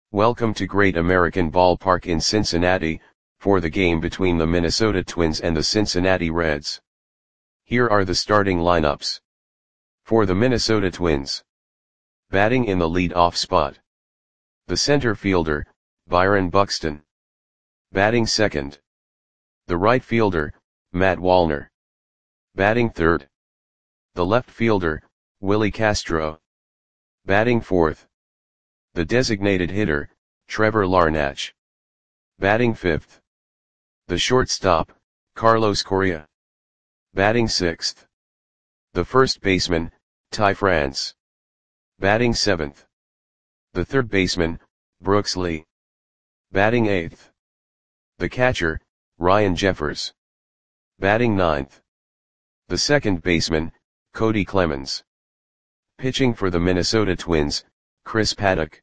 Welcome to Great American Ballpark in Cincinnati, for the game between the Minnesota Twins and the Cincinnati Reds. Here are the starting lineups. For the Minnesota Twins. Batting in the lead-off spot. The center fielder, Byron Buxton. Batting second. The right fielder, Matt Wallner. Batting third. The left fielder, Willie Castro. Batting fourth. The designated hitter, Trevor Larnach. Batting fifth. The shortstop, Carlos Correa. Batting sixth. The first baseman, Ty France. Batting seventh. The third baseman, Brooks Lee. Batting eighth. The catcher, Ryan Jeffers. Batting ninth. The second baseman, Cody Clemens. Pitching for the Minnesota Twins, Chris Paddack.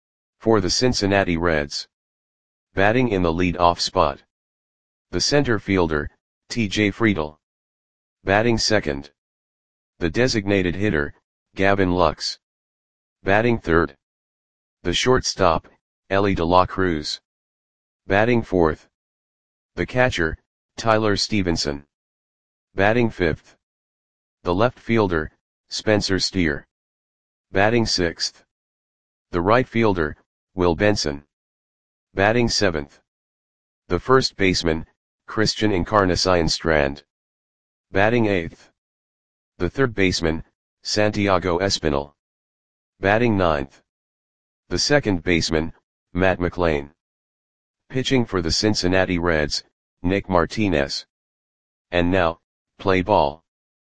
For the Cincinnati Reds. Batting in the lead-off spot. The center fielder, T.J. Friedl. Batting second. The designated hitter, Gavin Lux. Batting third. The shortstop, Elly De La Cruz. Batting fourth. The catcher, Tyler Stevenson. Batting fifth. The left fielder, Spencer Steer. Batting sixth. The right fielder, Will Benson. Batting seventh. The first baseman, Christian Encarnacion Strand. Batting eighth. The third baseman, Santiago Espinal. Batting ninth. The second baseman, Matt McLain. Pitching for the Cincinnati Reds, Nick Martinez. And now, play ball.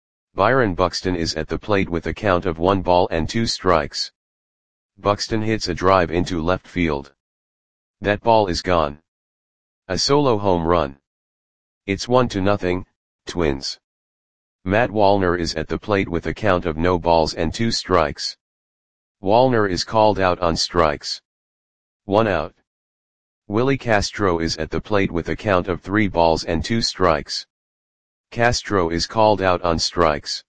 Byron Buxton is at the plate with a count of 1 ball and 2 strikes. Buxton hits a drive into left field. That ball is gone. A solo home run. It's 1-0, Twins. Matt Wallner is at the plate with a count of no balls and 2 strikes. Wallner is called out on strikes. 1 out. Willie Castro is at the plate with a count of 3 balls and 2 strikes. Castro is called out on strikes.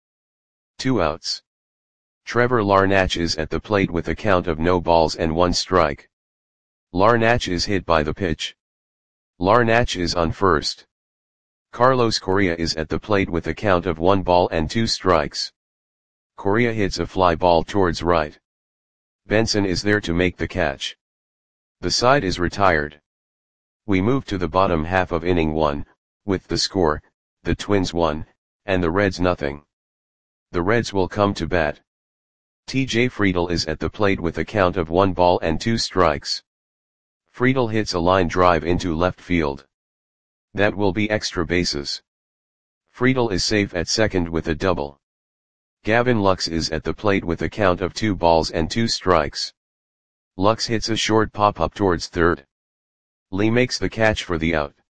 2 outs. Trevor Larnach is at the plate with a count of no balls and 1 strike. Larnach is hit by the pitch. Larnach is on first. Carlos Correa is at the plate with a count of 1 ball and 2 strikes. Correa hits a fly ball towards right. Benson is there to make the catch. The side is retired. We move to the bottom half of inning 1, with the score, the Twins 1, and the Reds nothing. The Reds will come to bat. T.J. Friedl is at the plate with a count of 1 ball and 2 strikes. Friedl hits a line drive into left field. That will be extra bases. Friedl is safe at second with a double. Gavin Lux is at the plate with a count of 2 balls and 2 strikes. Lux hits a short pop-up towards third. Lee makes the catch for the out.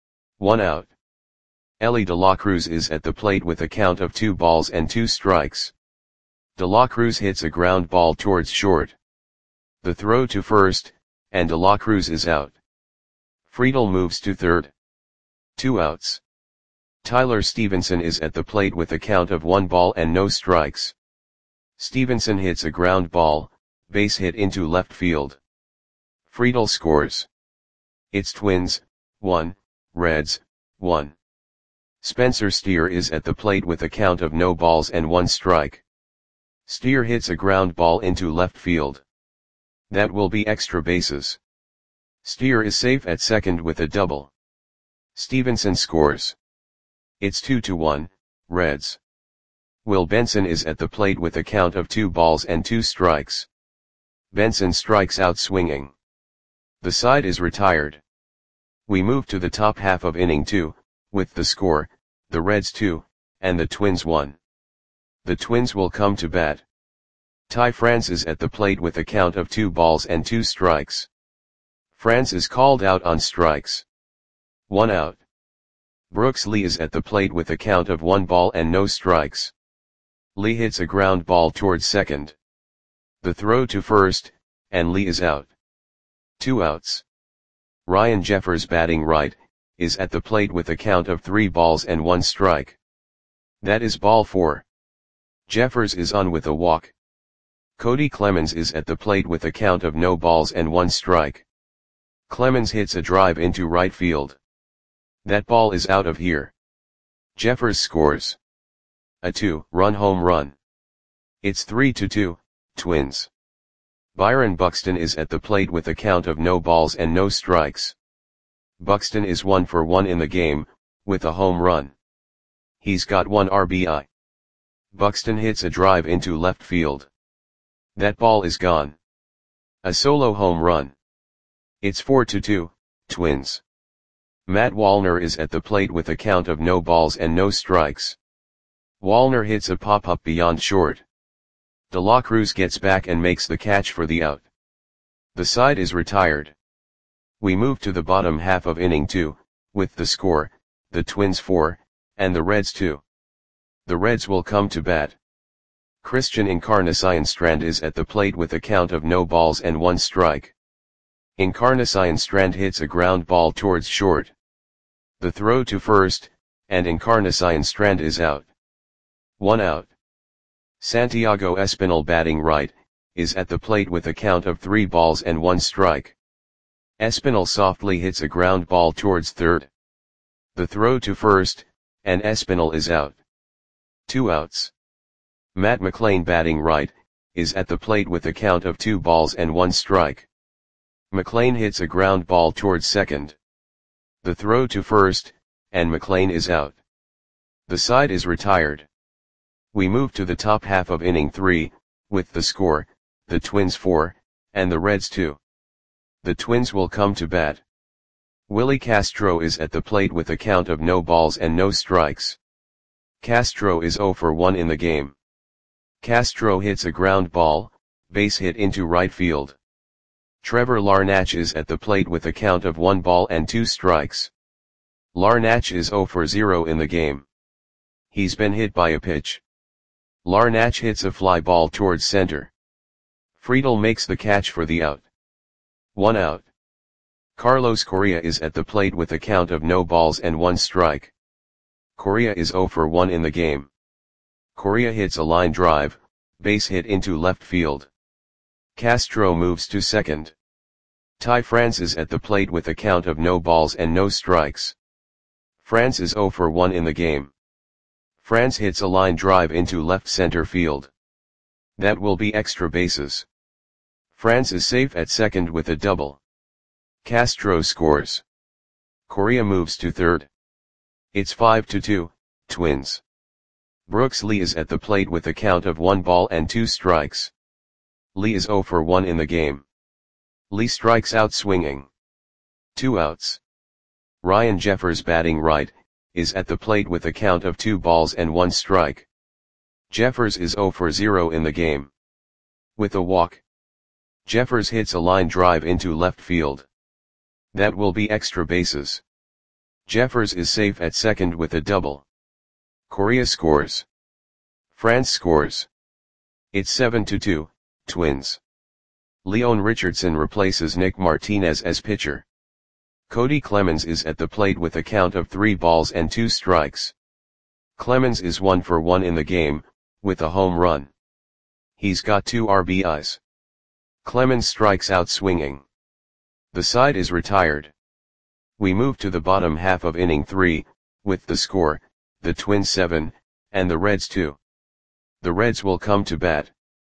1 out. Elly De La Cruz is at the plate with a count of 2 balls and 2 strikes. De La Cruz hits a ground ball towards short. The throw to first, and De La Cruz is out. Friedl moves to third. 2 outs. Tyler Stevenson is at the plate with a count of 1 ball and no strikes. Stevenson hits a ground ball, base hit into left field. Friedl scores. It's Twins, 1, Reds, 1. Spencer Steer is at the plate with a count of no balls and 1 strike. Steer hits a ground ball into left field. That will be extra bases. Steer is safe at second with a double. Stevenson scores. It's 2-1, Reds. Will Benson is at the plate with a count of 2 balls and 2 strikes. Benson strikes out swinging. The side is retired. We move to the top half of inning 2, with the score, the Reds 2, and the Twins 1. The Twins will come to bat. Ty France is at the plate with a count of 2 balls and 2 strikes. France is called out on strikes. 1 out. Brooks Lee is at the plate with a count of 1 ball and no strikes. Lee hits a ground ball towards second. The throw to first, and Lee is out. 2 outs. Ryan Jeffers batting right, is at the plate with a count of 3 balls and 1 strike. That is ball 4. Jeffers is on with a walk. Cody Clemens is at the plate with a count of no balls and 1 strike. Clemens hits a drive into right field. That ball is out of here. Jeffers scores a 2-run home run. It's 3-2, Twins. Byron Buxton is at the plate with a count of no balls and no strikes. Buxton is 1 for 1 in the game, with a home run. He's got 1 RBI. Buxton hits a drive into left field. That ball is gone. A solo home run. It's 4-2, Twins. Matt Wallner is at the plate with a count of no balls and no strikes. Wallner hits a pop-up beyond short. De La Cruz gets back and makes the catch for the out. The side is retired. We move to the bottom half of inning 2, with the score, the Twins 4, and the Reds 2. The Reds will come to bat. Christian Encarnacion-Strand is at the plate with a count of no balls and 1 strike. Encarnacion-Strand hits a ground ball towards short. The throw to first, and Encarnacion-Strand is out. 1 out. Santiago Espinal, batting right, is at the plate with a count of 3 balls and 1 strike. Espinal softly hits a ground ball towards third. The throw to first, and Espinal is out. 2 outs. Matt McLain, batting right, is at the plate with a count of 2 balls and 1 strike. McLain hits a ground ball towards second. The throw to first, and McLain is out. The side is retired. We move to the top half of inning 3, with the score, the Twins 4, and the Reds 2. The Twins will come to bat. Willie Castro is at the plate with a count of no balls and no strikes. Castro is 0 for 1 in the game. Castro hits a ground ball, base hit into right field. Trevor Larnach is at the plate with a count of 1 ball and 2 strikes. Larnach is 0 for 0 in the game. He's been hit by a pitch. Larnach hits a fly ball towards center. Friedel makes the catch for the out. 1 out. Carlos Correa is at the plate with a count of no balls and 1 strike. Correa is 0 for 1 in the game. Correa hits a line drive, base hit into left field. Castro moves to second. Ty France is at the plate with a count of no balls and no strikes. France is 0 for 1 in the game. France hits a line drive into left center field. That will be extra bases. France is safe at second with a double. Castro scores. Correa moves to third. It's 5-2, Twins. Brooks Lee is at the plate with a count of 1 ball and 2 strikes. Lee is 0 for 1 in the game. Lee strikes out swinging. 2 outs. Ryan Jeffers, batting right, is at the plate with a count of 2 balls and 1 strike. Jeffers is 0 for 0 in the game. With a walk. Jeffers hits a line drive into left field. That will be extra bases. Jeffers is safe at second with a double. Correa scores. France scores. It's 7-2, Twins. Leon Richardson replaces Nick Martinez as pitcher. Cody Clemens is at the plate with a count of 3 balls and 2 strikes. Clemens is 1 for 1 in the game, with a home run. He's got 2 RBIs. Clemens strikes out swinging. The side is retired. We move to the bottom half of inning 3, with the score, the Twins 7, and the Reds 2. The Reds will come to bat.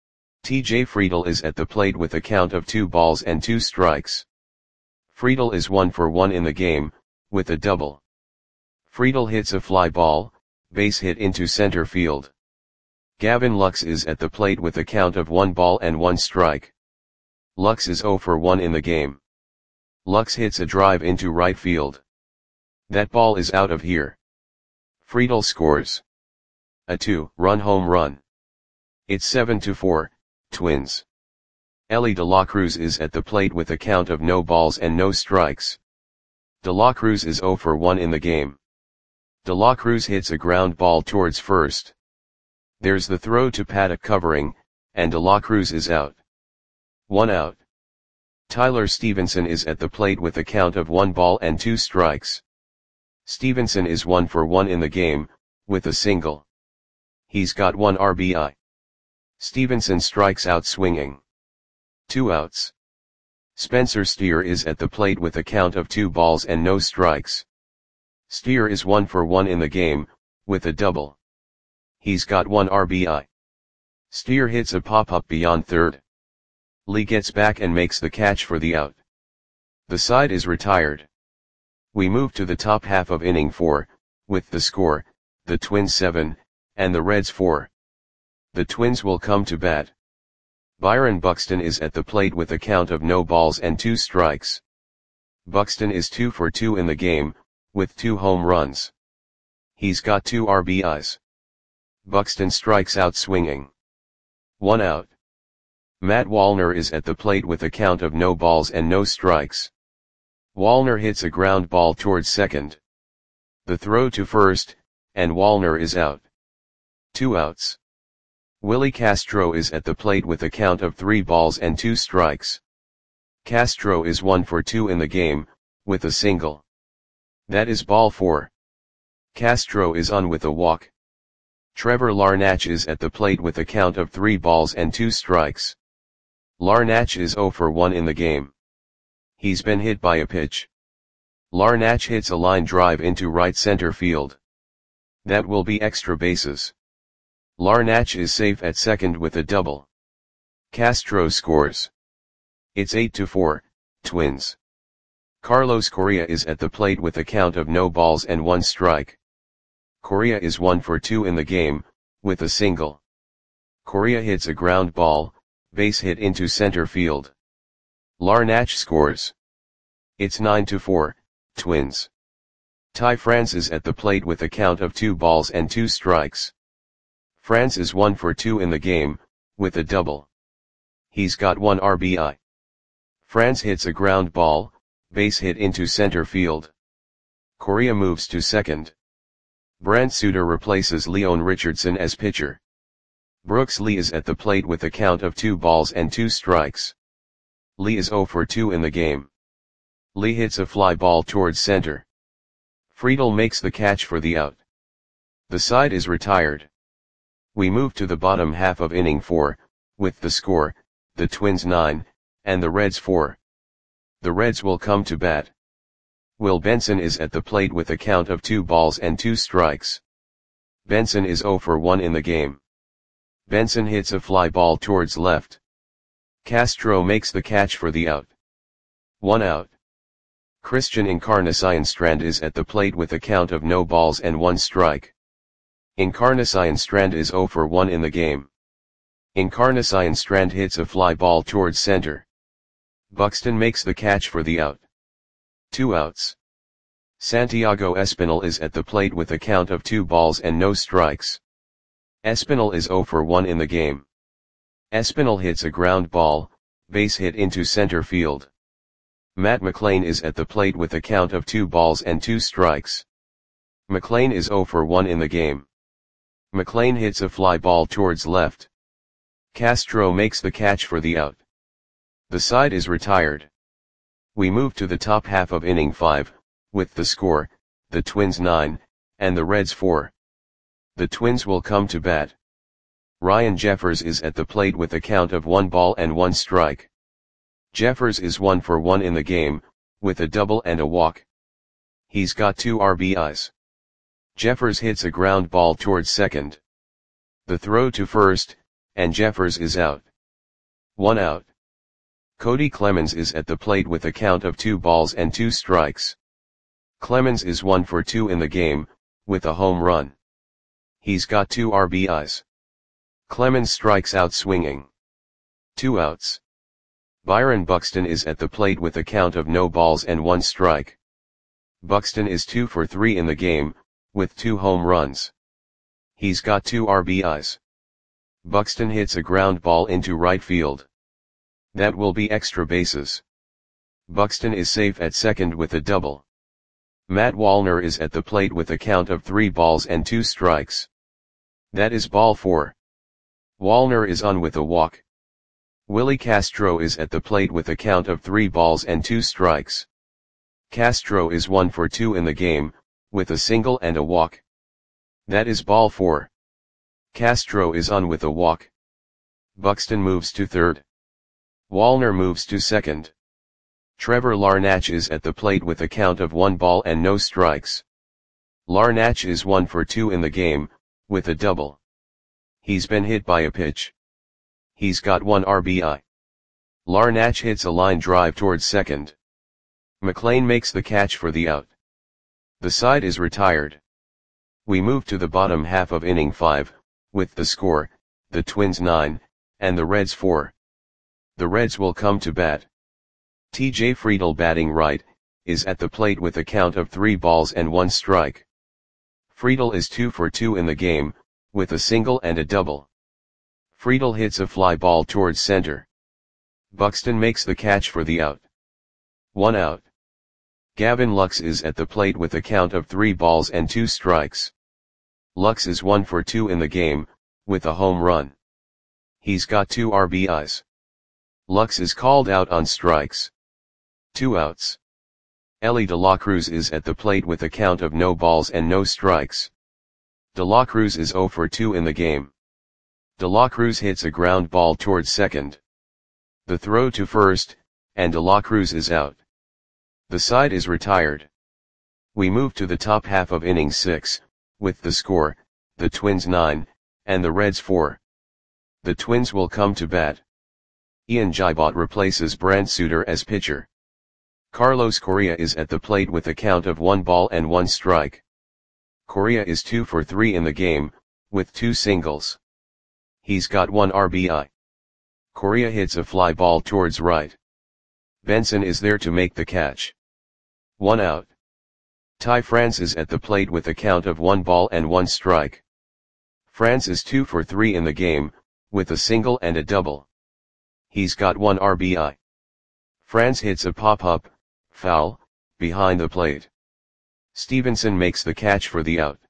TJ Friedel is at the plate with a count of 2 balls and 2 strikes. Friedel is 1 for 1 in the game, with a double. Friedel hits a fly ball, base hit into center field. Gavin Lux is at the plate with a count of 1 ball and 1 strike. Lux is 0 for 1 in the game. Lux hits a drive into right field. That ball is out of here. Friedel scores a 2-run home run. It's 7-4, Twins. Elly De La Cruz is at the plate with a count of no balls and no strikes. De La Cruz is 0 for 1 in the game. De La Cruz hits a ground ball towards first. There's the throw to Paddock covering, and De La Cruz is out. 1 out. Tyler Stevenson is at the plate with a count of 1 ball and 2 strikes. Stevenson is 1 for 1 in the game, with a single. He's got 1 RBI. Stevenson strikes out swinging. 2 outs. Spencer Steer is at the plate with a count of 2 balls and no strikes. Steer is 1 for 1 in the game, with a double. He's got 1 RBI. Steer hits a pop-up beyond third. Lee gets back and makes the catch for the out. The side is retired. We move to the top half of inning 4, with the score, the Twins 7, and the Reds 4. The Twins will come to bat. Byron Buxton is at the plate with a count of no balls and 2 strikes. Buxton is 2 for 2 in the game, with 2 home runs. He's got 2 RBIs. Buxton strikes out swinging. 1 out. Matt Wallner is at the plate with a count of no balls and no strikes. Wallner hits a ground ball towards second. The throw to first, and Wallner is out. 2 outs. Willie Castro is at the plate with a count of 3 balls and 2 strikes. Castro is 1 for 2 in the game, with a single. That is ball 4. Castro is on with a walk. Trevor Larnach is at the plate with a count of 3 balls and 2 strikes. Larnach is 0 for 1 in the game. He's been hit by a pitch. Larnach hits a line drive into right center field. That will be extra bases. Larnach is safe at second with a double. Castro scores. It's 8-4, Twins. Carlos Correa is at the plate with a count of no balls and 1 strike. Correa is 1 for 2 in the game, with a single. Correa hits a ground ball, base hit into center field. Larnach scores. It's 9-4, Twins. Ty France is at the plate with a count of 2 balls and 2 strikes. France is 1 for 2 in the game, with a double. He's got 1 RBI. France hits a ground ball, base hit into center field. Correa moves to second. Brent Suter replaces Leon Richardson as pitcher. Brooks Lee is at the plate with a count of 2 balls and 2 strikes. Lee is 0 for 2 in the game. Lee hits a fly ball towards center. Friedel makes the catch for the out. The side is retired. We move to the bottom half of inning 4, with the score, the Twins 9, and the Reds 4. The Reds will come to bat. Will Benson is at the plate with a count of 2 balls and 2 strikes. Benson is 0 for 1 in the game. Benson hits a fly ball towards left. Castro makes the catch for the out. 1 out. Christian Encarnacion-Strand is at the plate with a count of no balls and 1 strike. Encarnacion-Strand is 0 for 1 in the game. Encarnacion-Strand hits a fly ball towards center. Buxton makes the catch for the out. 2 outs. Santiago Espinal is at the plate with a count of 2 balls and no strikes. Espinal is 0 for 1 in the game. Espinal hits a ground ball, base hit into center field. Matt McLain is at the plate with a count of 2 balls and 2 strikes. McLain is 0 for 1 in the game. McLain hits a fly ball towards left. Castro makes the catch for the out. The side is retired. We move to the top half of inning 5, with the score, the Twins 9, and the Reds 4. The Twins will come to bat. Ryan Jeffers is at the plate with a count of 1 ball and 1 strike. Jeffers is 1 for 1 in the game, with a double and a walk. He's got 2 RBIs. Jeffers hits a ground ball towards second. The throw to first, and Jeffers is out. 1 out. Cody Clemens is at the plate with a count of 2 balls and 2 strikes. Clemens is 1 for 2 in the game, with a home run. He's got 2 RBIs. Clemens strikes out swinging. 2 outs. Byron Buxton is at the plate with a count of no balls and 1 strike. Buxton is 2 for 3 in the game, with 2 home runs. He's got 2 RBIs. Buxton hits a ground ball into right field. That will be extra bases. Buxton is safe at second with a double. Matt Wallner is at the plate with a count of 3 balls and 2 strikes. That is ball 4. Wallner is on with a walk. Willie Castro is at the plate with a count of 3 balls and 2 strikes. Castro is 1 for 2 in the game, with a single and a walk. That is ball 4. Castro is on with a walk. Buxton moves to third. Wallner moves to second. Trevor Larnach is at the plate with a count of 1 ball and no strikes. Larnach is 1 for 2 in the game, with a double. He's been hit by a pitch. He's got 1 RBI. Larnach hits a line drive towards second. McLean makes the catch for the out. The side is retired. We move to the bottom half of inning 5, with the score, the Twins 9, and the Reds 4. The Reds will come to bat. T.J. Friedl, batting right, is at the plate with a count of 3 balls and 1 strike. Friedl is 2 for 2 in the game, with a single and a double. Friedl hits a fly ball towards center. Buxton makes the catch for the out. 1 out. Gavin Lux is at the plate with a count of 3 balls and 2 strikes. Lux is 1 for 2 in the game, with a home run. He's got 2 RBIs. Lux is called out on strikes. 2 outs. Elly De La Cruz is at the plate with a count of no balls and no strikes. De La Cruz is 0 for 2 in the game. De La Cruz hits a ground ball towards second. The throw to first, and De La Cruz is out. The side is retired. We move to the top half of inning 6, with the score, the Twins 9, and the Reds 4. The Twins will come to bat. Ian Gibaut replaces Brant Suter as pitcher. Carlos Correa is at the plate with a count of 1 ball and 1 strike. Correa is 2 for 3 in the game, with 2 singles. He's got 1 RBI. Correa hits a fly ball towards right. Benson is there to make the catch. 1 out. Ty France is at the plate with a count of 1 ball and 1 strike. France is 2 for 3 in the game, with a single and a double. He's got 1 RBI. France hits a pop-up, foul, behind the plate. Stevenson makes the catch for the out.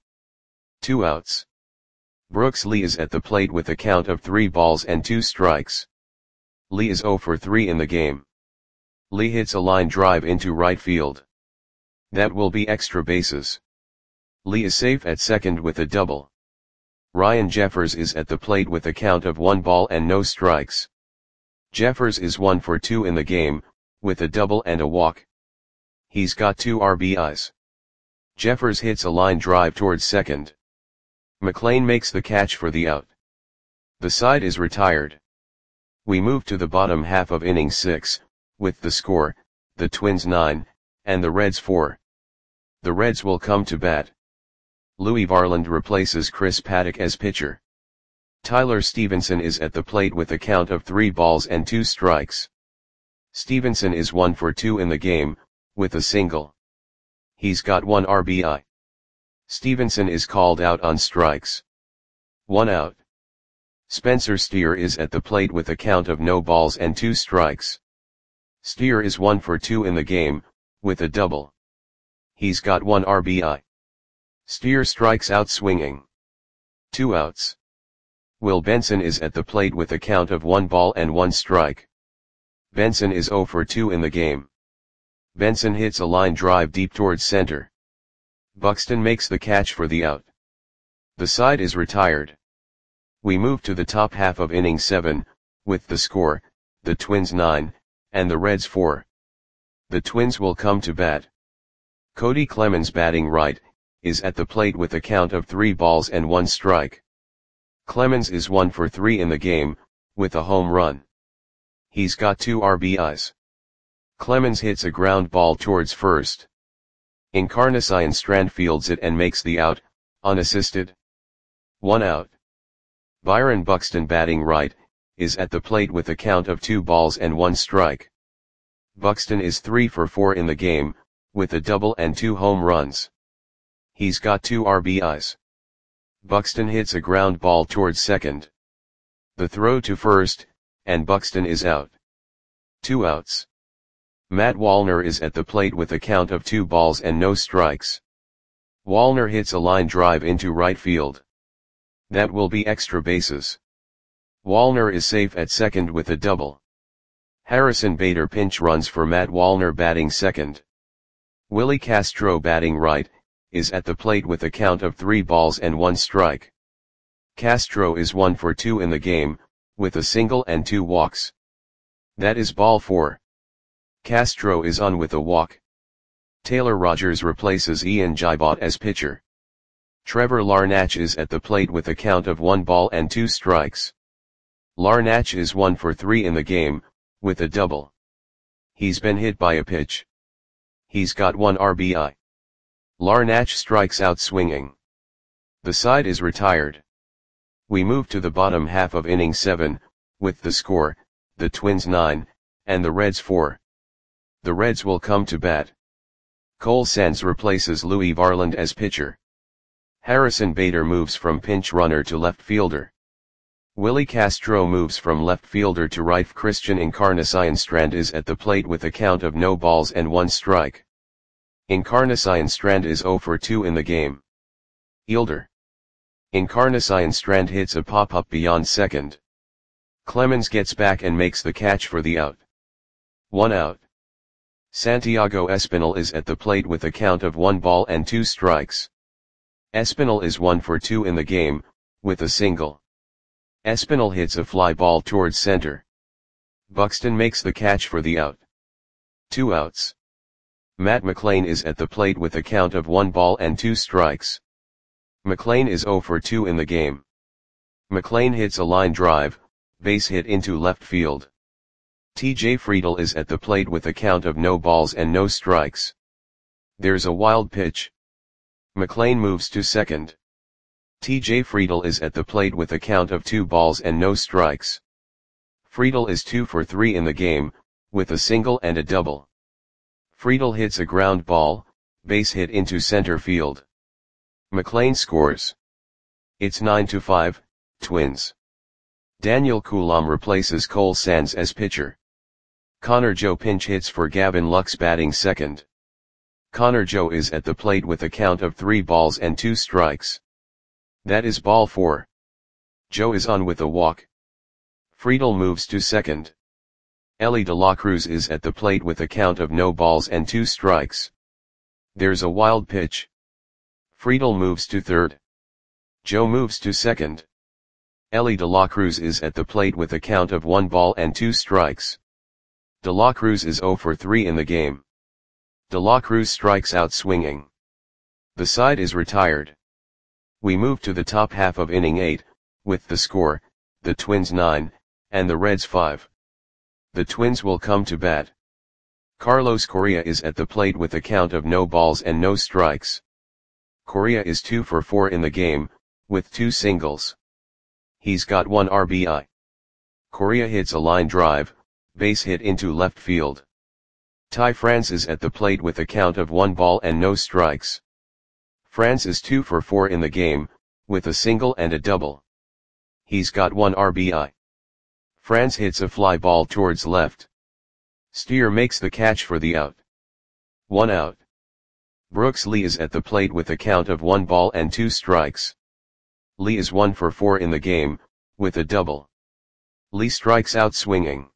2 outs. Brooks Lee is at the plate with a count of 3 balls and 2 strikes. Lee is 0 for 3 in the game. Lee hits a line drive into right field. That will be extra bases. Lee is safe at second with a double. Ryan Jeffers is at the plate with a count of 1 ball and no strikes. Jeffers is 1 for 2 in the game, with a double and a walk. He's got 2 RBIs. Jeffers hits a line drive towards second. McLean makes the catch for the out. The side is retired. We move to the bottom half of inning 6, with the score, the Twins 9, and the Reds 4. The Reds will come to bat. Louis Varland replaces Chris Paddock as pitcher. Tyler Stevenson is at the plate with a count of 3 balls and 2 strikes. Stevenson is 1 for 2 in the game, with a single. He's got 1 RBI. Stevenson is called out on strikes. 1 out. Spencer Steer is at the plate with a count of no balls and 2 strikes. Steer is 1 for 2 in the game, with a double. He's got 1 RBI. Steer strikes out swinging. 2 outs. Will Benson is at the plate with a count of 1 ball and 1 strike. Benson is 0 for 2 in the game. Benson hits a line drive deep towards center. Buxton makes the catch for the out. The side is retired. We move to the top half of inning 7, with the score, the Twins 9, and the Reds 4. The Twins will come to bat. Cody Clemens, batting right, is at the plate with a count of 3 balls and 1 strike. Clemens is 1 for 3 in the game, with a home run. He's got 2 RBIs. Clemens hits a ground ball towards first. Encarnacion Strand fields it and makes the out, unassisted. 1 out. Byron Buxton, batting right, is at the plate with a count of 2 balls and 1 strike. Buxton is 3 for 4 in the game, with a double and 2 home runs. He's got 2 RBIs. Buxton hits a ground ball towards second. The throw to first, and Buxton is out. 2 outs. Matt Wallner is at the plate with a count of 2 balls and no strikes. Wallner hits a line drive into right field. That will be extra bases. Wallner is safe at second with a double. Harrison Bader pinch runs for Matt Wallner, batting second. Willie Castro, batting right, is at the plate with a count of 3 balls and 1 strike. Castro is 1 for 2 in the game, with a single and 2 walks. That is ball 4. Castro is on with a walk. Taylor Rogers replaces Ian Gibot as pitcher. Trevor Larnach is at the plate with a count of 1 ball and 2 strikes. Larnach is 1 for 3 in the game, with a double. He's been hit by a pitch. He's got 1 RBI. Larnach strikes out swinging. The side is retired. We move to the bottom half of inning 7, with the score, the Twins 9, and the Reds 4. The Reds will come to bat. Cole Sands replaces Louis Varland as pitcher. Harrison Bader moves from pinch runner to left fielder. Willie Castro moves from left fielder to right. Christian Encarnacion-Strand is at the plate with a count of no balls and 1 strike. Encarnacion-Strand is 0 for 2 in the game. Fielder. Encarnacion-Strand hits a pop-up beyond second. Clemens gets back and makes the catch for the out. 1 out. Santiago Espinal is at the plate with a count of 1 ball and 2 strikes. Espinal is 1 for 2 in the game, with a single. Espinal hits a fly ball towards center. Buxton makes the catch for the out. 2 outs. Matt McLain is at the plate with a count of 1 ball and 2 strikes. McLain is 0 for 2 in the game. McLain hits a line drive, base hit into left field. TJ Friedl is at the plate with a count of no balls and no strikes. There's a wild pitch. McLain moves to second. TJ Friedl is at the plate with a count of 2 balls and no strikes. Friedl is 2 for 3 in the game, with a single and a double. Friedl hits a ground ball, base hit into center field. McLain scores. It's 9-5, Twins. Daniel Coulombe replaces Cole Sands as pitcher. Connor Joe pinch hits for Gavin Lux batting second. Connor Joe is at the plate with a count of 3 balls and 2 strikes. That is ball 4. Joe is on with a walk. Friedl moves to second. Ellie De La Cruz is at the plate with a count of no balls and 2 strikes. There's a wild pitch. Friedl moves to third. Joe moves to second. Ellie De La Cruz is at the plate with a count of 1 ball and 2 strikes. De La Cruz is 0 for 3 in the game. De La Cruz strikes out swinging. The side is retired. We move to the top half of inning 8, with the score, the Twins 9, and the Reds 5. The Twins will come to bat. Carlos Correa is at the plate with a count of no balls and no strikes. Correa is 2 for 4 in the game, with 2 singles. He's got 1 RBI. Correa hits a line drive, base hit into left field. Ty France is at the plate with a count of 1 ball and no strikes. France is 2 for 4 in the game, with a single and a double. He's got 1 RBI. France hits a fly ball towards left. Steer makes the catch for the out. 1 out. Brooks Lee is at the plate with a count of 1 ball and 2 strikes. Lee is 1 for 4 in the game, with a double. Lee strikes out swinging.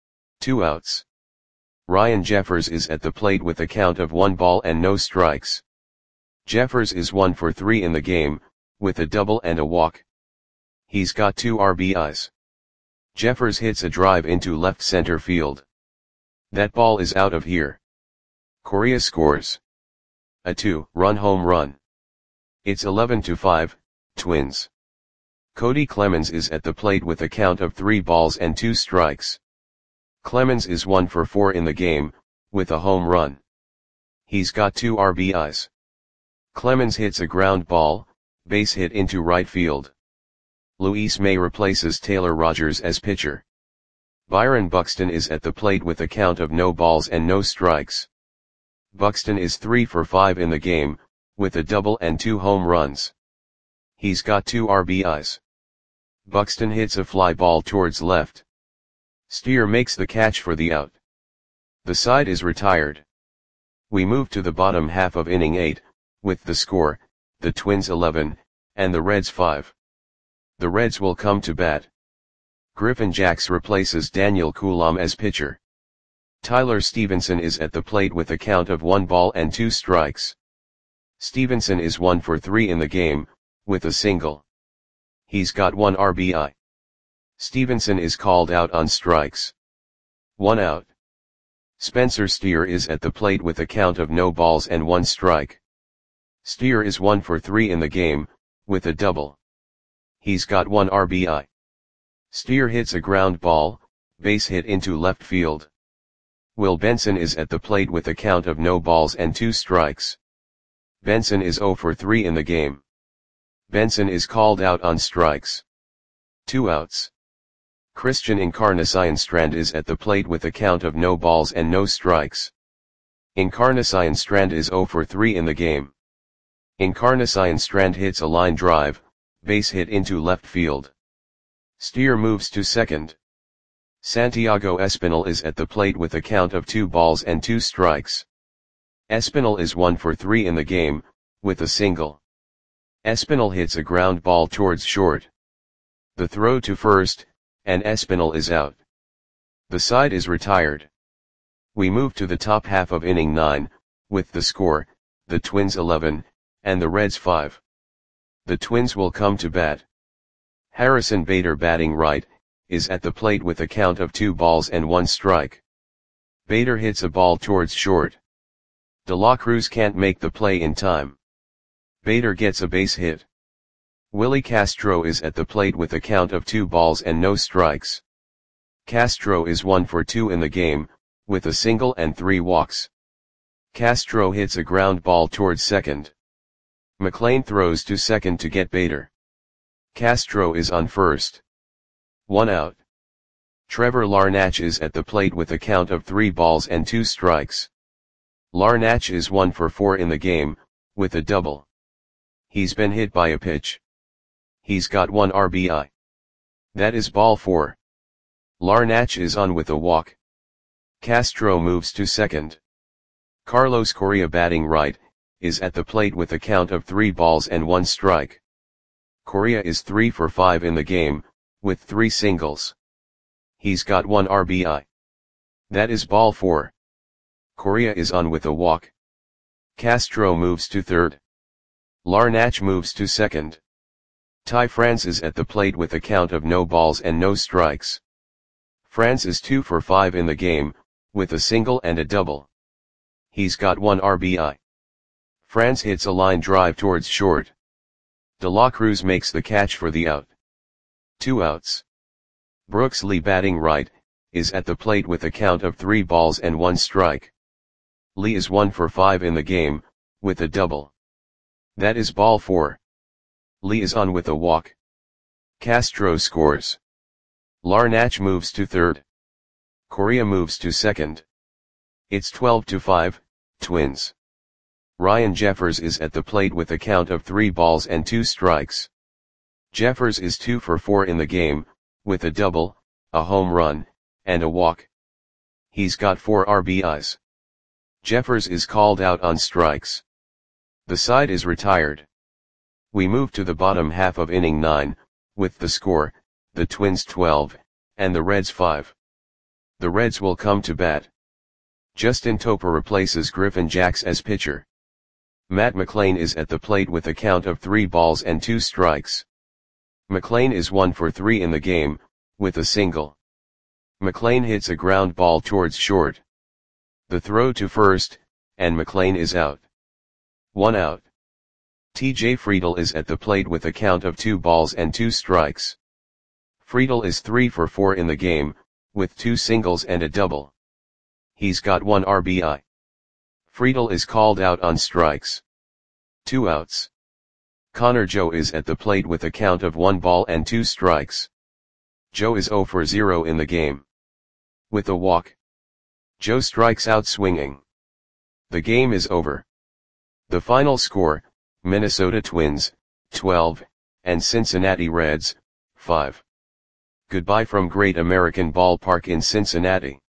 2 outs. Ryan Jeffers is at the plate with a count of 1 ball and no strikes. Jeffers is 1 for 3 in the game, with a double and a walk. He's got 2 RBIs. Jeffers hits a drive into left center field. That ball is out of here. Correa scores a 2-run home run. It's 11-5, Twins. Cody Clemens is at the plate with a count of 3 balls and 2 strikes. Clemens is 1 for 4 in the game, with a home run. He's got 2 RBIs. Clemens hits a ground ball, base hit into right field. Luis May replaces Taylor Rogers as pitcher. Byron Buxton is at the plate with a count of no balls and no strikes. Buxton is 3 for 5 in the game, with a double and 2 home runs. He's got 2 RBIs. Buxton hits a fly ball towards left. Steer makes the catch for the out. The side is retired. We move to the bottom half of inning 8, with the score, the Twins 11, and the Reds 5. The Reds will come to bat. Griffin Jax replaces Daniel Coulombe as pitcher. Tyler Stevenson is at the plate with a count of 1 ball and 2 strikes. Stevenson is 1 for 3 in the game, with a single. He's got 1 RBI. Stevenson is called out on strikes. 1 out. Spencer Steer is at the plate with a count of no balls and 1 strike. Steer is 1 for 3 in the game, with a double. He's got 1 RBI. Steer hits a ground ball, base hit into left field. Will Benson is at the plate with a count of no balls and 2 strikes. Benson is 0 for 3 in the game. Benson is called out on strikes. 2 outs. Christian Encarnacion-Strand is at the plate with a count of no balls and no strikes. Encarnacion-Strand is 0 for 3 in the game. Encarnacion-Strand hits a line drive, base hit into left field. Steer moves to second. Santiago Espinal is at the plate with a count of 2 balls and 2 strikes. Espinal is 1 for 3 in the game, with a single. Espinal hits a ground ball towards short. The throw to first, and Espinal is out. The side is retired. We move to the top half of inning 9, with the score, the Twins 11, and the Reds 5. The Twins will come to bat. Harrison Bader, batting right, is at the plate with a count of 2 balls and 1 strike. Bader hits a ball towards short. De La Cruz can't make the play in time. Bader gets a base hit. Willie Castro is at the plate with a count of 2 balls and no strikes. Castro is 1 for 2 in the game, with a single and 3 walks. Castro hits a ground ball towards second. McLean throws to second to get Bader. Castro is on first. 1 out. Trevor Larnach is at the plate with a count of 3 balls and 2 strikes. Larnach is 1 for 4 in the game, with a double. He's been hit by a pitch. He's got 1 RBI. That is ball 4. Larnach is on with a walk. Castro moves to second. Carlos Correa, batting right, is at the plate with a count of 3 balls and 1 strike. Correa is 3 for 5 in the game, with 3 singles. He's got 1 RBI. That is ball 4. Correa is on with a walk. Castro moves to third. Larnach moves to second. Ty France is at the plate with a count of no balls and no strikes. France is 2 for 5 in the game, with a single and a double. He's got 1 RBI. France hits a line drive towards short. De La Cruz makes the catch for the out. 2 outs. Brooks Lee, batting right, is at the plate with a count of 3 balls and 1 strike. Lee is 1 for 5 in the game, with a double. That is ball 4. Lee is on with a walk. Castro scores. Larnach moves to third. Correa moves to second. It's 12-5, Twins. Ryan Jeffers is at the plate with a count of 3 balls and 2 strikes. Jeffers is 2 for 4 in the game, with a double, a home run, and a walk. He's got 4 RBIs. Jeffers is called out on strikes. The side is retired. We move to the bottom half of inning 9, with the score, the Twins 12, and the Reds 5. The Reds will come to bat. Justin Topa replaces Griffin Jax as pitcher. Matt McLain is at the plate with a count of 3 balls and 2 strikes. McLain is 1 for 3 in the game, with a single. McLain hits a ground ball towards short. The throw to first, and McLain is out. 1 out. TJ Friedl is at the plate with a count of 2 balls and 2 strikes. Friedl is 3 for 4 in the game, with 2 singles and a double. He's got 1 RBI. Friedl is called out on strikes. 2 outs. Connor Joe is at the plate with a count of 1 ball and 2 strikes. Joe is 0 for 0 in the game. With a walk. Joe strikes out swinging. The game is over. The final score, Minnesota Twins, 12, and Cincinnati Reds, 5. Goodbye from Great American Ballpark in Cincinnati.